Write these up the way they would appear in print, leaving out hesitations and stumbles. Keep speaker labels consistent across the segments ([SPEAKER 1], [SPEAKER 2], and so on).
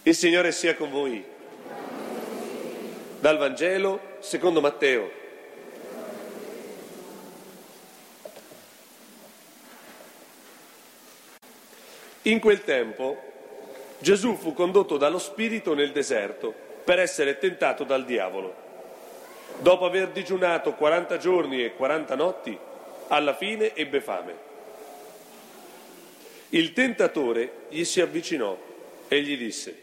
[SPEAKER 1] Il Signore sia con voi. Dal Vangelo secondo Matteo. In quel tempo Gesù fu condotto dallo Spirito nel deserto per essere tentato dal diavolo. Dopo aver digiunato 40 giorni e 40 notti, alla fine ebbe fame. Il tentatore gli si avvicinò e gli disse: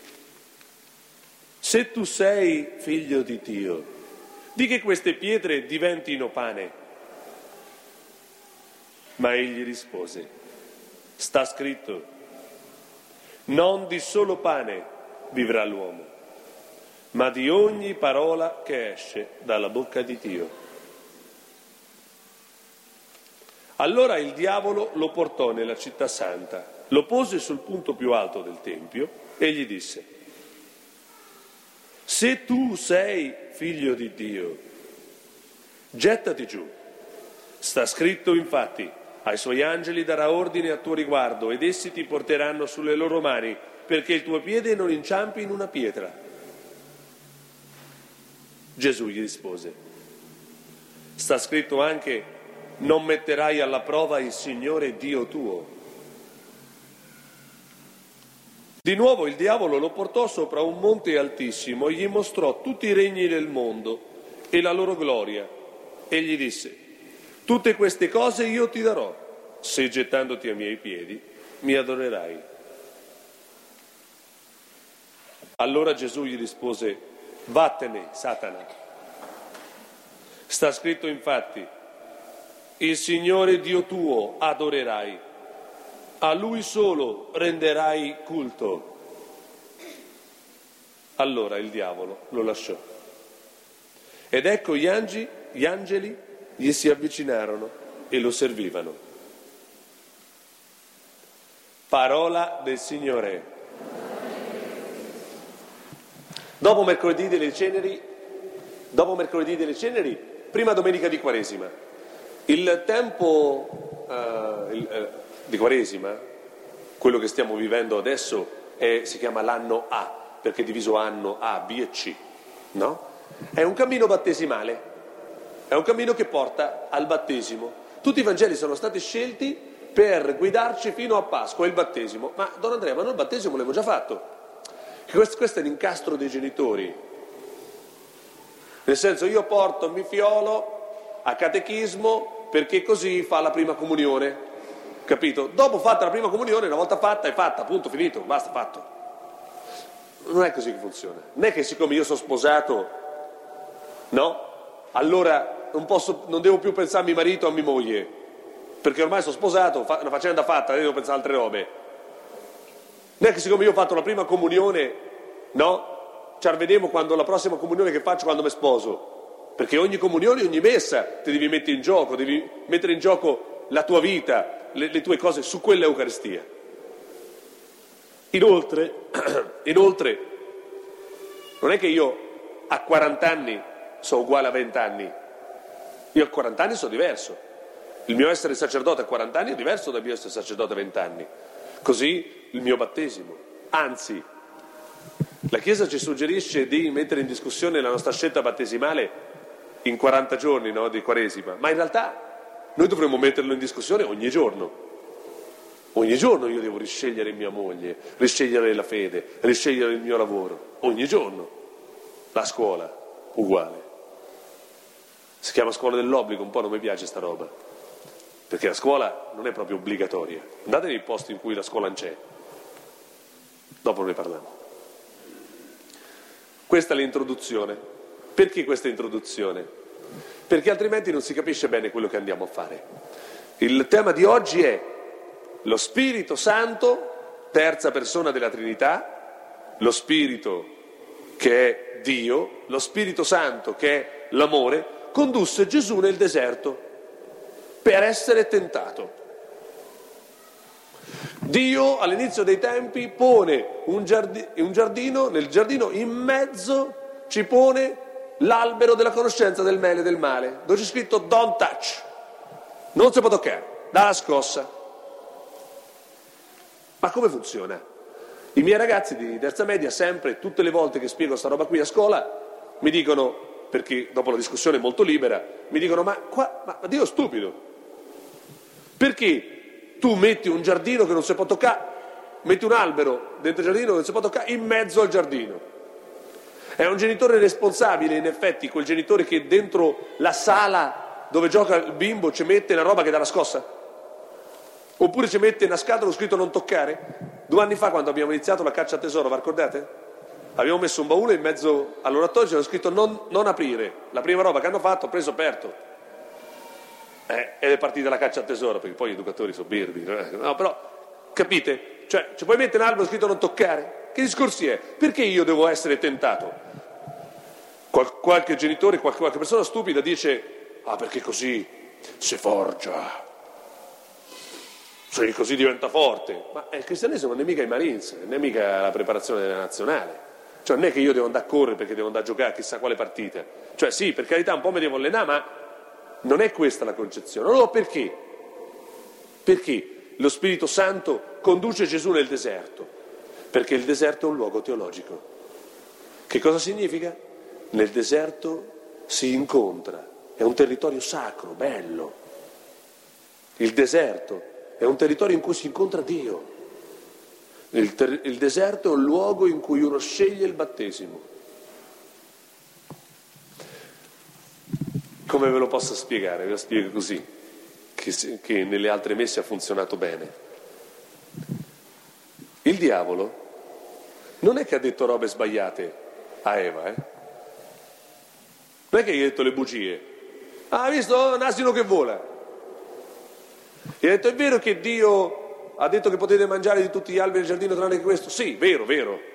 [SPEAKER 1] se tu sei figlio di Dio, di che queste pietre diventino pane. Ma egli rispose: sta scritto, non di solo pane vivrà l'uomo, ma di ogni parola che esce dalla bocca di Dio. Allora il diavolo lo portò nella città santa, lo pose sul punto più alto del tempio e gli disse: se tu sei figlio di Dio, gettati giù. Sta scritto infatti, ai suoi angeli darà ordine a tuo riguardo ed essi ti porteranno sulle loro mani perché il tuo piede non inciampi in una pietra. Gesù gli rispose: sta scritto anche, non metterai alla prova il Signore Dio tuo. Di nuovo il diavolo lo portò sopra un monte altissimo e gli mostrò tutti i regni del mondo e la loro gloria e gli disse: tutte queste cose io ti darò, se gettandoti ai miei piedi mi adorerai. Allora Gesù gli rispose: vattene, Satana. Sta scritto infatti, il Signore Dio tuo adorerai, a Lui solo renderai culto. Allora il diavolo lo lasciò. Ed ecco gli angeli gli si avvicinarono e lo servivano. Parola del Signore. Dopo mercoledì delle ceneri, prima domenica di Quaresima. Il tempo di Quaresima, quello che stiamo vivendo adesso, si chiama l'anno A, perché è diviso anno A, B e C, no? È un cammino battesimale, è un cammino che porta al battesimo. Tutti i Vangeli sono stati scelti per guidarci fino a Pasqua, il battesimo. Ma Don Andrea, ma noi il battesimo l'abbiamo già fatto. Questo è l'incastro dei genitori. Nel senso, io porto mio figliolo a catechismo perché così fa la prima comunione, capito? Dopo fatta la prima comunione, una volta fatta è fatta, punto, finito, basta, fatto. Non è così che funziona. Non è che siccome io sono sposato, no? Allora non devo più pensare a mio marito o a mia moglie, perché ormai sono sposato, una faccenda fatta, devo pensare a altre robe. Non è che siccome io ho fatto la prima comunione, no? Ci vedremo quando la prossima comunione che faccio quando mi sposo. Perché ogni comunione, ogni messa ti devi mettere in gioco, devi mettere in gioco la tua vita, le tue cose su quell'Eucaristia. Inoltre, non è che io a 40 anni sono uguale a 20 anni. Io a 40 anni sono diverso. Il mio essere sacerdote a 40 anni è diverso dal mio essere sacerdote a 20 anni. Così il mio battesimo. Anzi, la Chiesa ci suggerisce di mettere in discussione la nostra scelta battesimale in 40 giorni, no, di Quaresima, ma in realtà noi dovremmo metterlo in discussione ogni giorno. Ogni giorno io devo riscegliere mia moglie, riscegliere la fede, riscegliere il mio lavoro, ogni giorno. La scuola, uguale. Si chiama scuola dell'obbligo, un po' non mi piace sta roba, perché la scuola non è proprio obbligatoria. Andate nei posti in cui la scuola non c'è, dopo ne parliamo. Questa è l'introduzione. Perché questa introduzione? Perché altrimenti non si capisce bene quello che andiamo a fare. Il tema di oggi è lo Spirito Santo, terza persona della Trinità, lo Spirito che è Dio, lo Spirito Santo che è l'amore, condusse Gesù nel deserto per essere tentato. Dio all'inizio dei tempi pone un giardino, nel giardino in mezzo ci pone l'albero della conoscenza del bene e del male, dove c'è scritto don't touch, non si può toccare, dalla scossa. Ma come funziona? I miei ragazzi di terza media, sempre, tutte le volte che spiego sta roba qui a scuola, mi dicono, perché dopo la discussione molto libera, mi dicono, ma Dio è stupido, perché tu metti un giardino che non si può toccare, metti un albero dentro il giardino che non si può toccare in mezzo al giardino? È un genitore responsabile, in effetti, quel genitore che dentro la sala dove gioca il bimbo ci mette una roba che dà la scossa? Oppure ci mette una scatola scritto non toccare? 2 anni fa, quando abbiamo iniziato la caccia al tesoro, vi ricordate? Abbiamo messo un baule in mezzo all'oratorio, c'era scritto non aprire. La prima roba che hanno fatto, preso aperto. Ed è partita la caccia al tesoro, perché poi gli educatori sono birbi. No, però, capite? Cioè, ci puoi mettere un albero scritto non toccare? Che discorsi è? Perché io devo essere tentato? Qualche genitore, qualche persona stupida dice, perché così si forgia. Cioè, così diventa forte. Ma il cristianesimo non è mica i Marines, non è mica la preparazione della nazionale. Cioè, non è che io devo andare a correre perché devo andare a giocare a chissà quale partita. Cioè, sì, per carità, un po' mi devo allenare, ma non è questa la concezione. Allora, perché? Perché lo Spirito Santo conduce Gesù nel deserto? Perché il deserto è un luogo teologico. Che cosa significa? Nel deserto si incontra, è un territorio sacro, bello. Il deserto è un territorio in cui si incontra Dio. Il deserto è un luogo in cui uno sceglie il battesimo. Come ve lo posso spiegare? Ve lo spiego così, che nelle altre messe ha funzionato bene. Il diavolo non è che ha detto robe sbagliate a Eva, Non è che gli ha detto le bugie. Hai visto? Un asino che vola. Gli ha detto, è vero che Dio ha detto che potete mangiare di tutti gli alberi del giardino tranne che questo? Sì, vero.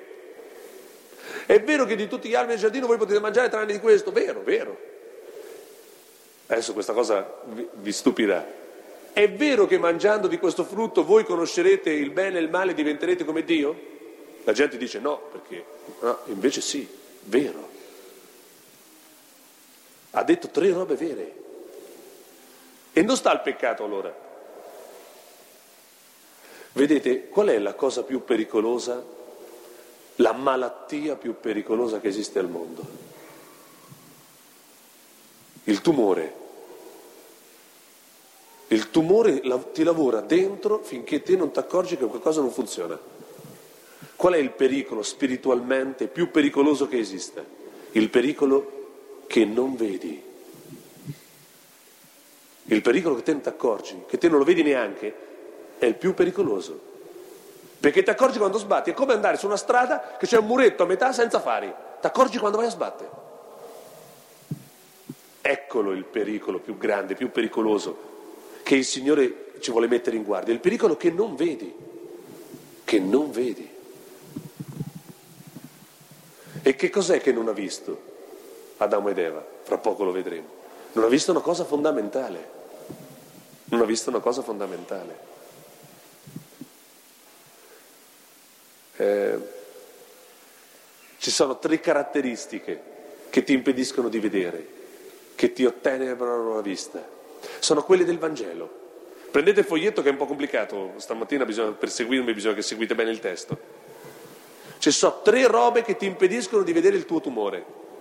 [SPEAKER 1] È vero che di tutti gli alberi del giardino voi potete mangiare tranne di questo? Vero. Adesso questa cosa vi stupirà. È vero che mangiando di questo frutto voi conoscerete il bene e il male e diventerete come Dio? La gente dice no, perché no, invece sì, vero. Ha detto 3 robe vere. E non sta al peccato allora. Vedete, qual è la cosa più pericolosa, la malattia più pericolosa che esiste al mondo? Il tumore. Il tumore ti lavora dentro finché te non ti accorgi che qualcosa non funziona. Qual è il pericolo spiritualmente più pericoloso che esista? Il pericolo che non vedi. Il pericolo che te non ti accorgi, che te non lo vedi neanche, è il più pericoloso. Perché ti accorgi quando sbatti. È come andare su una strada che c'è un muretto a metà senza fari. Ti accorgi quando vai a sbattere. Eccolo il pericolo più grande, più pericoloso, che il Signore ci vuole mettere in guardia. Il pericolo che non vedi. Che non vedi. E che cos'è che non ha visto Adamo ed Eva? Fra poco lo vedremo. Non ha visto una cosa fondamentale. Non ha visto una cosa fondamentale. Ci sono 3 caratteristiche che ti impediscono di vedere, che ti ottenebrano la vista. Sono quelle del Vangelo. Prendete il foglietto che è un po' complicato, stamattina per seguirmi bisogna che seguite bene il testo. Ci sono 3 robe che ti impediscono di vedere il tuo tumore.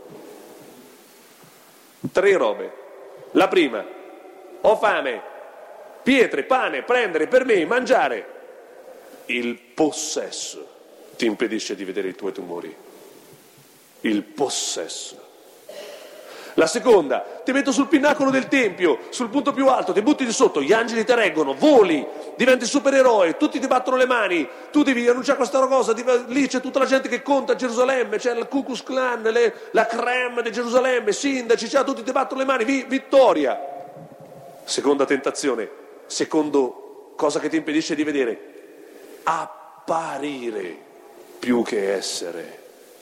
[SPEAKER 1] 3 robe. La prima, ho fame, pietre, pane, prendere per me, mangiare. Il possesso ti impedisce di vedere i tuoi tumori. Il possesso. La seconda, ti metto sul pinnacolo del tempio, sul punto più alto, ti butti di sotto, gli angeli ti reggono, voli, diventi supereroe, tutti ti battono le mani, tu devi annunciare questa cosa, lì c'è tutta la gente che conta a Gerusalemme, c'è il Ku Klux Klan, la crème di Gerusalemme, sindaci, tutti ti battono le mani, vittoria. Seconda tentazione, secondo cosa che ti impedisce di vedere, apparire più che essere.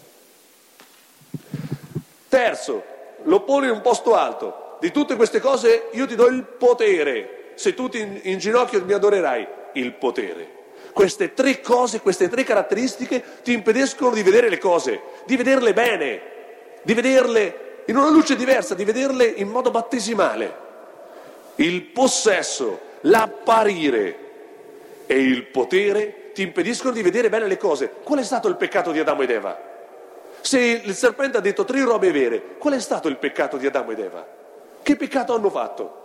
[SPEAKER 1] Terzo, lo poni in un posto alto. Di tutte queste cose io ti do il potere. Seduti in ginocchio mi adorerai. Il potere. Queste 3 cose, queste 3 caratteristiche ti impediscono di vedere le cose, di vederle bene, di vederle in una luce diversa, di vederle in modo battesimale. Il possesso, l'apparire e il potere ti impediscono di vedere bene le cose. Qual è stato il peccato di Adamo ed Eva? Se il serpente ha detto 3 robe vere, qual è stato il peccato di Adamo ed Eva? Che peccato hanno fatto?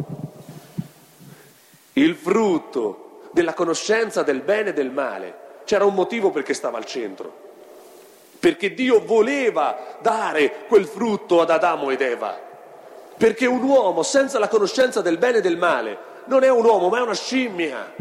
[SPEAKER 1] Il frutto della conoscenza del bene e del male. C'era un motivo perché stava al centro. Perché Dio voleva dare quel frutto ad Adamo ed Eva. Perché un uomo senza la conoscenza del bene e del male non è un uomo, ma è una scimmia.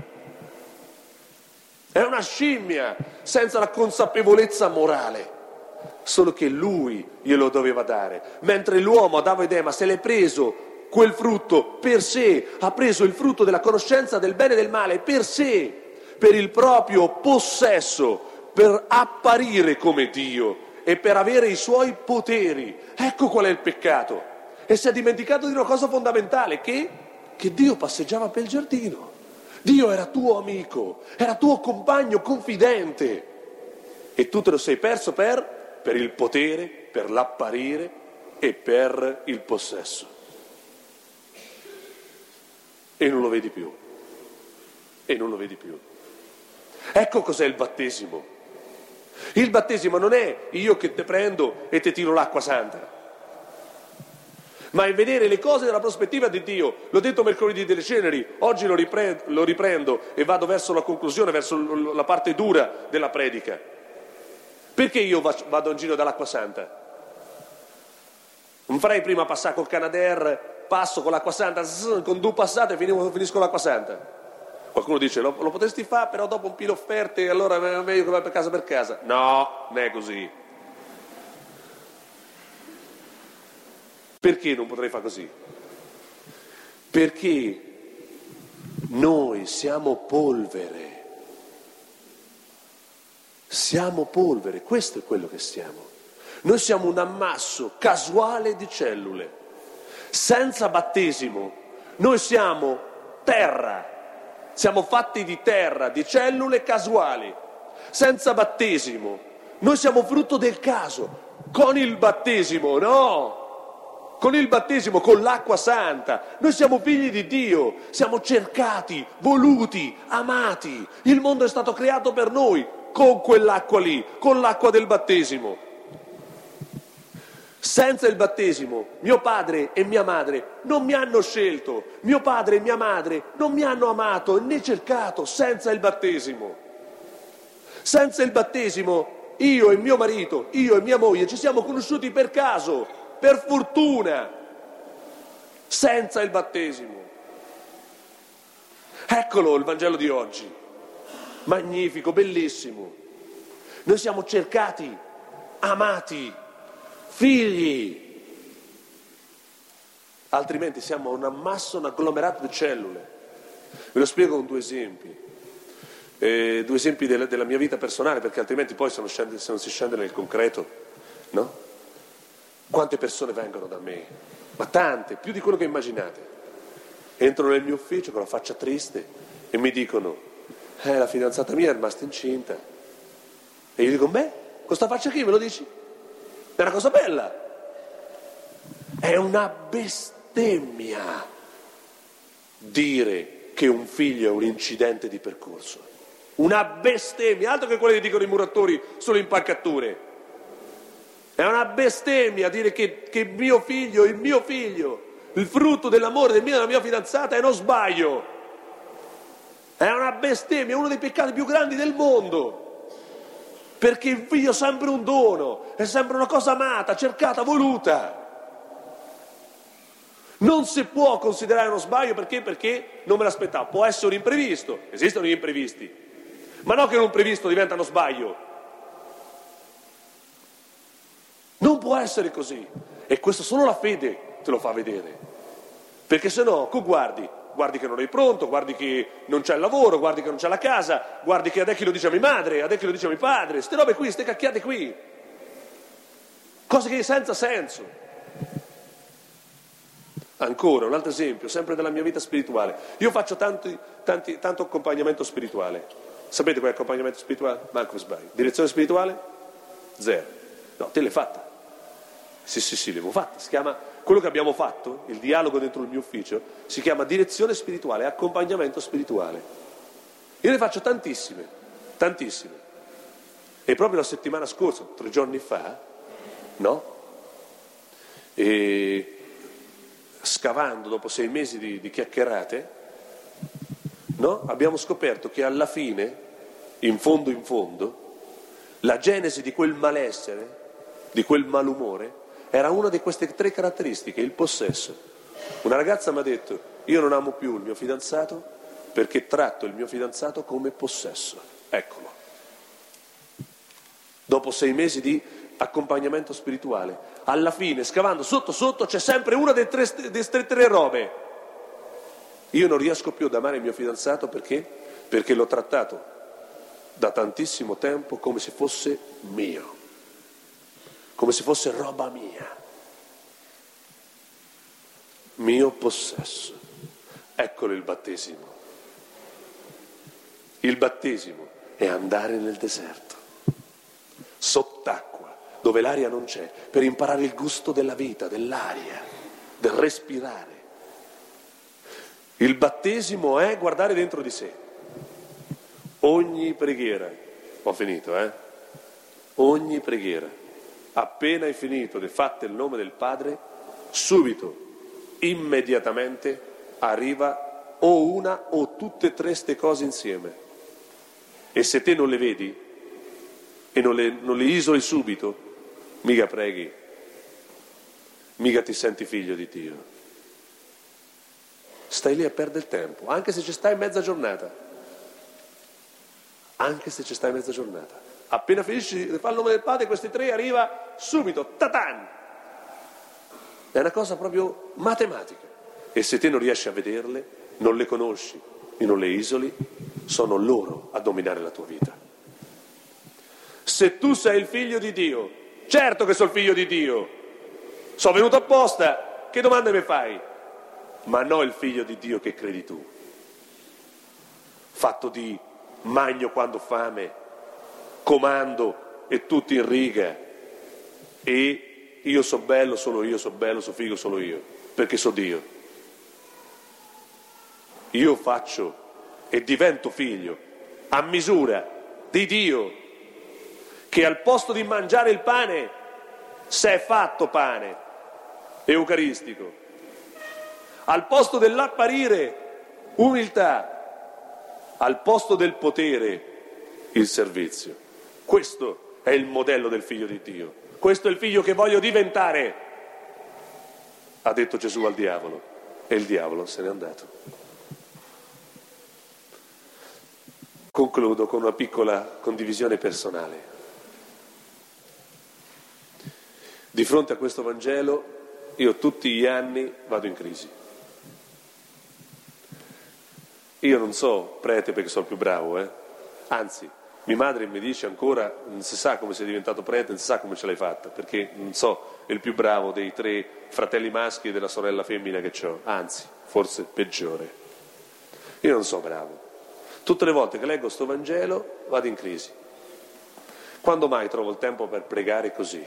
[SPEAKER 1] È una scimmia senza la consapevolezza morale. Solo che lui glielo doveva dare. Mentre l'uomo, Adamo ed Eva, se l'è preso quel frutto per sé, ha preso il frutto della conoscenza del bene e del male per sé, per il proprio possesso, per apparire come Dio e per avere i suoi poteri. Ecco qual è il peccato. E si è dimenticato di una cosa fondamentale, che Dio passeggiava per il giardino. Dio era tuo amico, era tuo compagno confidente. E tu te lo sei perso per il potere, per l'apparire e per il possesso. E non lo vedi più. E non lo vedi più. Ecco cos'è il battesimo. Il battesimo non è io che te prendo e ti tiro l'acqua santa, ma è vedere le cose dalla prospettiva di Dio. L'ho detto mercoledì delle ceneri, oggi lo riprendo e vado verso la conclusione, verso la parte dura della predica. Perché io vado in giro dall'acqua santa? Non farei prima passare col Canadair, passo con l'acqua santa, con 2 passate e finisco l'acqua santa. Qualcuno dice, lo potresti fare, però dopo un pilo offerte, allora è meglio che vai per casa. No, non è così. Perché non potrei fare così? Perché noi siamo polvere. Siamo polvere, questo è quello che siamo. Noi siamo un ammasso casuale di cellule. Senza battesimo, noi siamo terra. Siamo fatti di terra, di cellule casuali. Senza battesimo, noi siamo frutto del caso. Con il battesimo, no! Con il battesimo, con l'acqua santa, noi siamo figli di Dio, siamo cercati, voluti, amati. Il mondo è stato creato per noi, con quell'acqua lì, con l'acqua del battesimo. Senza il battesimo, mio padre e mia madre non mi hanno scelto, mio padre e mia madre non mi hanno amato né cercato. Senza il battesimo. Senza il battesimo, io e mio marito, io e mia moglie ci siamo conosciuti per caso, per fortuna. Senza il battesimo. Eccolo il Vangelo di oggi. Magnifico, bellissimo. Noi siamo cercati, amati, figli, altrimenti siamo un ammasso, un agglomerato di cellule. Ve lo spiego con 2 esempi, 2 esempi della mia vita personale, perché altrimenti poi se non si scende nel concreto, no? Quante persone vengono da me? Ma tante, più di quello che immaginate. Entrano nel mio ufficio con la faccia triste e mi dicono: la fidanzata mia è rimasta incinta. E io dico: beh, con sta faccia qui me lo dici? È una cosa bella. È una bestemmia dire che un figlio è un incidente di percorso. Una bestemmia, altro che quelle che dicono i muratori sulle impalcature. È una bestemmia dire che il mio figlio, il frutto dell'amore della mia fidanzata è uno sbaglio. È una bestemmia, è uno dei peccati più grandi del mondo. Perché il figlio è sempre un dono, è sempre una cosa amata, cercata, voluta. Non si può considerare uno sbaglio perché non me l'aspettavo. Può essere un imprevisto, esistono gli imprevisti, ma no che un imprevisto diventa uno sbaglio. Non può essere così. E questo solo la fede te lo fa vedere. Perché se no, guardi che non sei pronto, guardi che non c'è il lavoro, guardi che non c'è la casa, guardi che adesso lo dice a mia madre, adesso lo dice a mio padre, ste robe qui, ste cacchiate qui. Cose che senza senso. Ancora, un altro esempio, sempre della mia vita spirituale. Io faccio tanto accompagnamento spirituale. Sapete qual è l'accompagnamento spirituale? Manco sbaglio. Direzione spirituale? 0. No, te l'hai fatta. Sì, l'avevo fatta. Si chiama, quello che abbiamo fatto, il dialogo dentro il mio ufficio, si chiama direzione spirituale, accompagnamento spirituale. Io ne faccio tantissime. tantissime. E proprio la settimana scorsa, 3 giorni fa, no? E scavando dopo 6 mesi di chiacchierate, no? Abbiamo scoperto che alla fine, in fondo, la genesi di quel malessere, di quel malumore, era una di queste 3 caratteristiche, il possesso. Una ragazza mi ha detto: io non amo più il mio fidanzato perché tratto il mio fidanzato come possesso. Eccolo. Dopo 6 mesi di accompagnamento spirituale, alla fine, scavando sotto, c'è sempre una delle 3 robe. Io non riesco più ad amare il mio fidanzato perché l'ho trattato da tantissimo tempo come se fosse mio, come se fosse roba mia, mio possesso. Eccolo il battesimo. Il battesimo è andare nel deserto, sott'acqua, dove l'aria non c'è, per imparare il gusto della vita, dell'aria, del respirare. Il battesimo è guardare dentro di sé. Ogni preghiera, ho finito, ogni preghiera, appena hai finito di fatte il nome del Padre, subito, immediatamente arriva o una o tutte e 3 ste cose insieme. E se te non le vedi e non le isoli subito, mica preghi, mica ti senti figlio di Dio. Stai lì a perdere il tempo, anche se ci stai mezza giornata. Anche se ci stai mezza giornata. Appena finisci di fare il nome del Padre, questi 3 arriva subito, tatan! È una cosa proprio matematica. E se te non riesci a vederle, non le conosci e non le isoli, sono loro a dominare la tua vita. Se tu sei il figlio di Dio, certo che sono il figlio di Dio, sono venuto apposta, che domande mi fai? Ma no il figlio di Dio che credi tu, fatto di magno quando fame, comando e tutti in riga, e io so bello, solo io so bello, so figo solo io, perché so Dio. Io faccio e divento figlio a misura di Dio, che al posto di mangiare il pane si è fatto pane eucaristico, al posto dell'apparire umiltà, al posto del potere il servizio. Questo è il modello del figlio di Dio, questo è il figlio che voglio diventare, ha detto Gesù al diavolo, e il diavolo se n'è andato. Concludo con una piccola condivisione personale. Di fronte a questo Vangelo io tutti gli anni vado in crisi. Io non so prete perché sono più bravo, anzi, mia madre mi dice ancora, non si sa come sei diventato prete, non si sa come ce l'hai fatta, perché non so, è il più bravo dei 3 fratelli maschi e della sorella femmina che ho, anzi, forse peggiore. Io non so bravo. Tutte le volte che leggo sto Vangelo vado in crisi. Quando mai trovo il tempo per pregare così?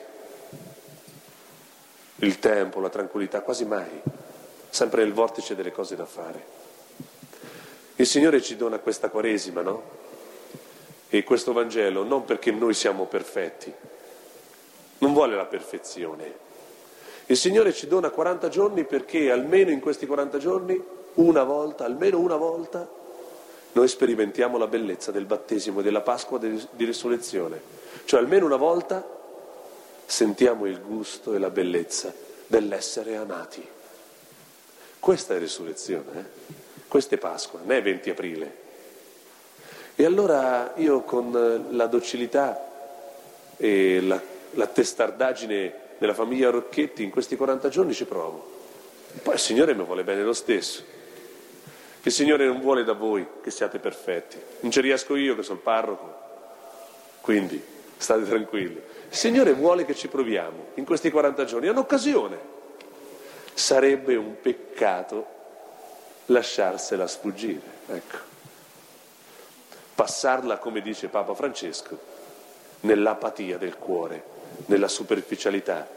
[SPEAKER 1] Il tempo, la tranquillità, quasi mai. Sempre nel vortice delle cose da fare. Il Signore ci dona questa Quaresima, no? E questo Vangelo non perché noi siamo perfetti, non vuole la perfezione. Il Signore ci dona 40 giorni perché almeno in questi 40 giorni, almeno una volta, noi sperimentiamo la bellezza del battesimo e della Pasqua di risurrezione. Cioè almeno una volta sentiamo il gusto e la bellezza dell'essere amati. Questa è risurrezione, Questa è Pasqua, non è 20 aprile. E allora io con la docilità e la testardaggine della famiglia Rocchetti in questi 40 giorni ci provo. Poi il Signore mi vuole bene lo stesso. Il Signore non vuole da voi che siate perfetti. Non ci riesco io che sono il parroco. Quindi state tranquilli. Il Signore vuole che ci proviamo in questi 40 giorni. È un'occasione. Sarebbe un peccato lasciarsela sfuggire. Ecco. Passarla, come dice Papa Francesco, nell'apatia del cuore, nella superficialità,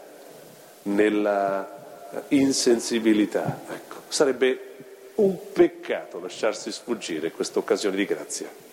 [SPEAKER 1] nella insensibilità. Ecco. Sarebbe un peccato lasciarsi sfuggire questa occasione di grazia.